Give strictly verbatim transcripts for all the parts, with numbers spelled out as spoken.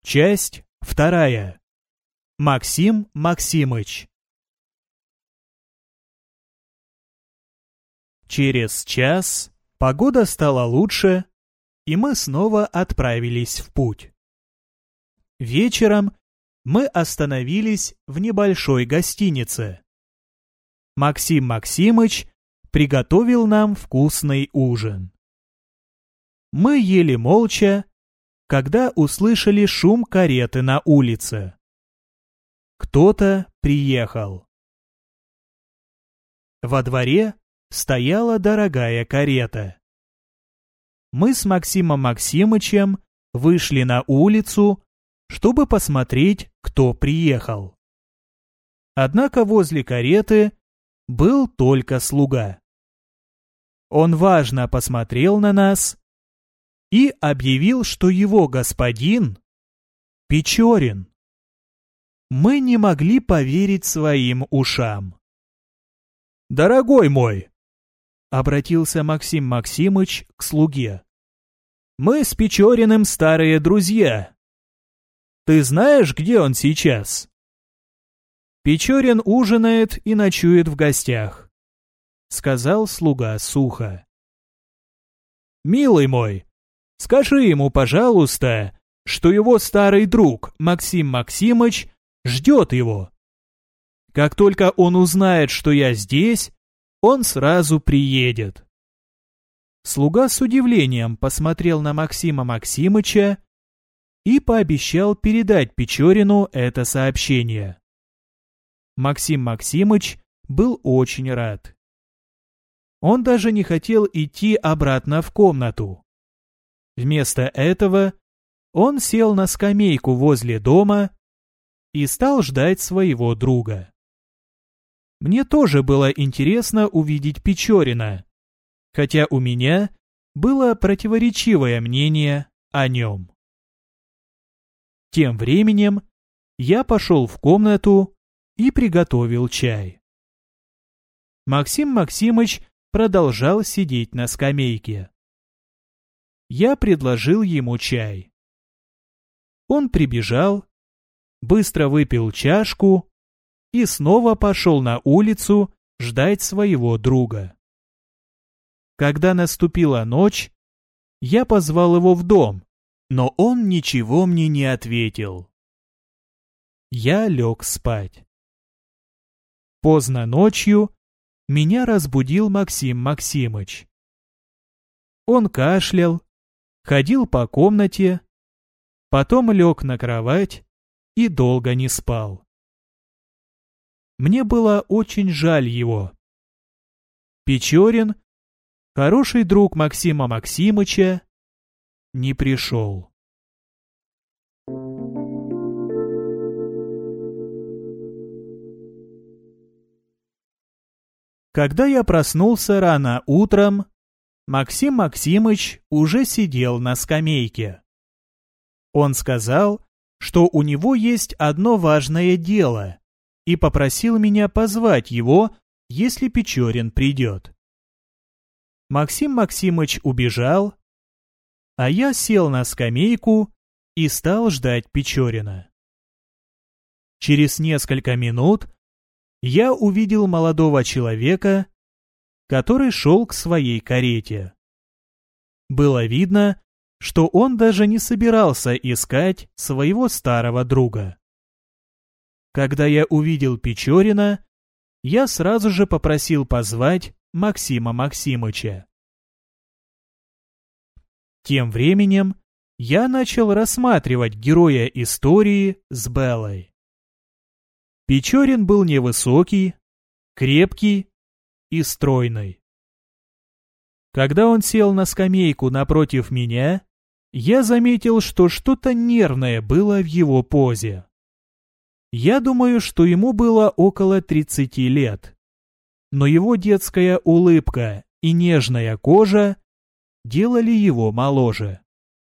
Часть вторая. Максим Максимыч. Через час погода стала лучше, и мы снова отправились в путь. Вечером мы остановились в небольшой гостинице. Максим Максимыч приготовил нам вкусный ужин. Мы ели молча, когда услышали шум кареты на улице. Кто-то приехал. Во дворе стояла дорогая карета. Мы с Максимом Максимычем вышли на улицу, чтобы посмотреть, кто приехал. Однако возле кареты был только слуга. Он важно посмотрел на нас и объявил, что его господин Печорин. Мы не могли поверить своим ушам. «Дорогой мой!» — обратился Максим Максимыч к слуге. «Мы с Печориным старые друзья. Ты знаешь, где он сейчас?» «Печорин ужинает и ночует в гостях», — сказал слуга сухо. «Милый мой, скажи ему, пожалуйста, что его старый друг Максим Максимыч ждет его. Как только он узнает, что я здесь, он сразу приедет». Слуга с удивлением посмотрел на Максима Максимыча и пообещал передать Печорину это сообщение. Максим Максимыч был очень рад. Он даже не хотел идти обратно в комнату. Вместо этого он сел на скамейку возле дома и стал ждать своего друга. Мне тоже было интересно увидеть Печорина, хотя у меня было противоречивое мнение о нем. Тем временем я пошел в комнату и приготовил чай. Максим Максимыч продолжал сидеть на скамейке. Я предложил ему чай. Он прибежал, быстро выпил чашку и снова пошел на улицу ждать своего друга. Когда наступила ночь, я позвал его в дом, но он ничего мне не ответил. Я лег спать. Поздно ночью меня разбудил Максим Максимыч. Он кашлял, ходил по комнате, потом лег на кровать и долго не спал. Мне было очень жаль его. Печорин, хороший друг Максима Максимыча, не пришел. Когда я проснулся рано утром, Максим Максимыч уже сидел на скамейке. Он сказал, что у него есть одно важное дело, и попросил меня позвать его, если Печорин придет. Максим Максимыч убежал, а я сел на скамейку и стал ждать Печорина. Через несколько минут я увидел молодого человека, который шел к своей карете. Было видно, что он даже не собирался искать своего старого друга. Когда я увидел Печорина, я сразу же попросил позвать Максима Максимыча. Тем временем я начал рассматривать героя истории с Беллой. Печорин был невысокий, крепкий и стройный. Когда он сел на скамейку напротив меня, я заметил, что что-то нервное было в его позе. Я думаю, что ему было около тридцати лет, но его детская улыбка и нежная кожа делали его моложе.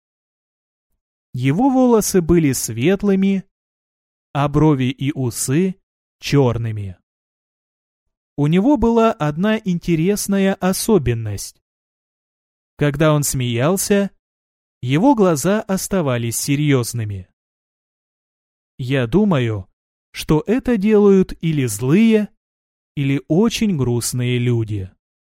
Его волосы были светлыми, а брови и усы черными. У него была одна интересная особенность. Когда он смеялся, его глаза оставались серьезными. Я думаю, что это делают или злые, или очень грустные люди.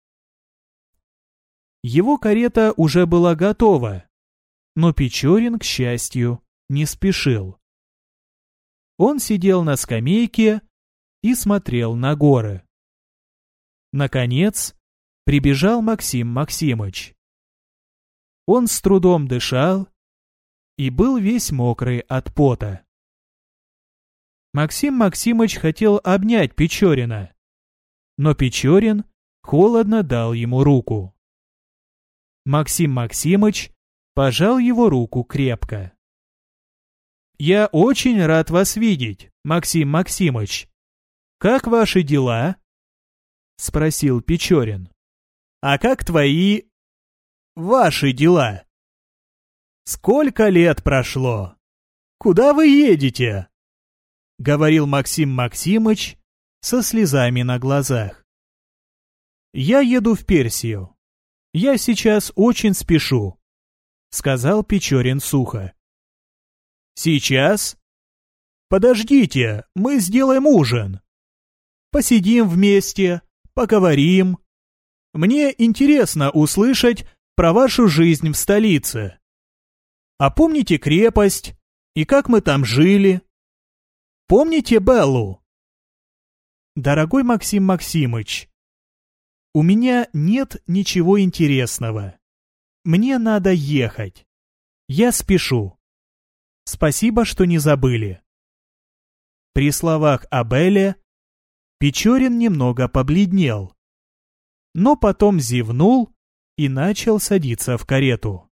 Его карета уже была готова, но Печорин, к счастью, не спешил. Он сидел на скамейке и смотрел на горы. Наконец, прибежал Максим Максимыч. Он с трудом дышал и был весь мокрый от пота. Максим Максимыч хотел обнять Печорина, но Печорин холодно дал ему руку. Максим Максимыч пожал его руку крепко. «Я очень рад вас видеть, Максим Максимыч. Как ваши дела?» — спросил Печорин. «А как твои... ваши дела? Сколько лет прошло? Куда вы едете?» — говорил Максим Максимыч со слезами на глазах. «Я еду в Персию. Я сейчас очень спешу», — сказал Печорин сухо. «Сейчас? Подождите, мы сделаем ужин. Посидим вместе, поговорим. Мне интересно услышать про вашу жизнь в столице. А помните крепость и как мы там жили? Помните Беллу?» «Дорогой Максим Максимыч, у меня нет ничего интересного. Мне надо ехать. Я спешу. Спасибо, что не забыли». При словах о Белле Печорин немного побледнел, но потом зевнул и начал садиться в карету.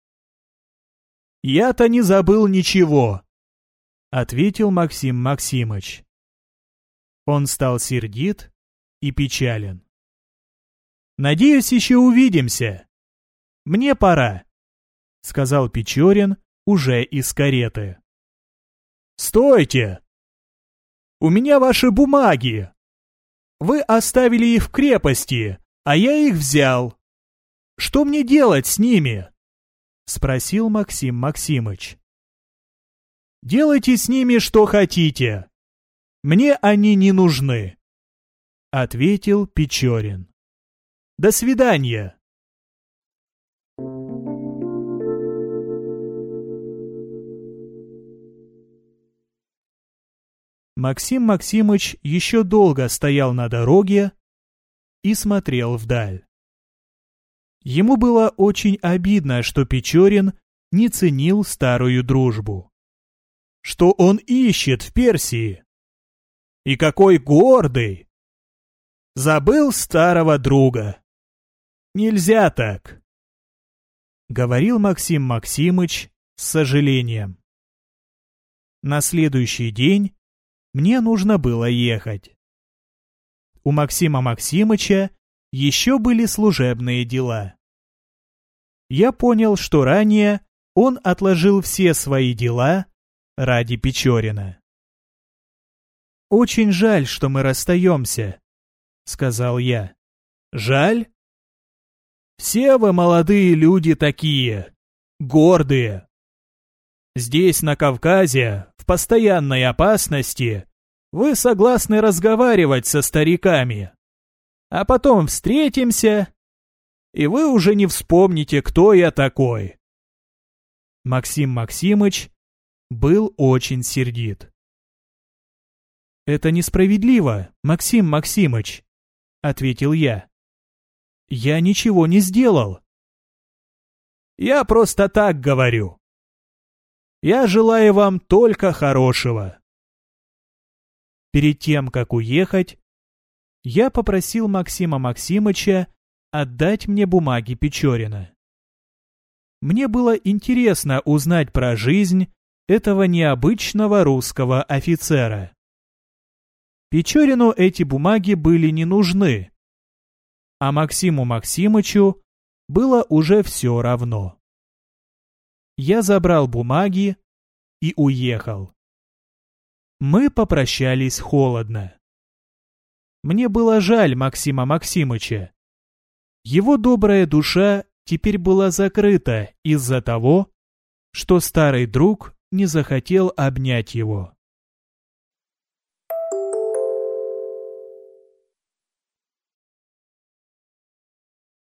«Я-то не забыл ничего», — ответил Максим Максимыч. Он стал сердит и печален. «Надеюсь, еще увидимся. Мне пора», — сказал Печорин уже из кареты. «Стойте! У меня ваши бумаги. Вы оставили их в крепости, а я их взял. Что мне делать с ними?» — спросил Максим Максимыч. «Делайте с ними что хотите. Мне они не нужны», — ответил Печорин. «До свидания». Максим Максимыч еще долго стоял на дороге и смотрел вдаль. Ему было очень обидно, что Печорин не ценил старую дружбу. Что он ищет в Персии? И какой гордый! Забыл старого друга. Нельзя так, — говорил Максим Максимыч с сожалением. На следующий день мне нужно было ехать. У Максима Максимыча еще были служебные дела. Я понял, что ранее он отложил все свои дела ради Печорина. «Очень жаль, что мы расстаемся», — сказал я. «Жаль? Все вы, молодые люди, такие, гордые. Здесь, на Кавказе, в постоянной опасности, вы согласны разговаривать со стариками. А потом встретимся, и вы уже не вспомните, кто я такой». Максим Максимыч был очень сердит. «Это несправедливо, Максим Максимыч», — ответил я. «Я ничего не сделал». «Я просто так говорю. Я желаю вам только хорошего». Перед тем, как уехать, я попросил Максима Максимыча отдать мне бумаги Печорина. Мне было интересно узнать про жизнь этого необычного русского офицера. Печорину эти бумаги были не нужны, а Максиму Максимычу было уже все равно. Я забрал бумаги и уехал. Мы попрощались холодно. Мне было жаль Максима Максимыча. Его добрая душа теперь была закрыта из-за того, что старый друг не захотел обнять его.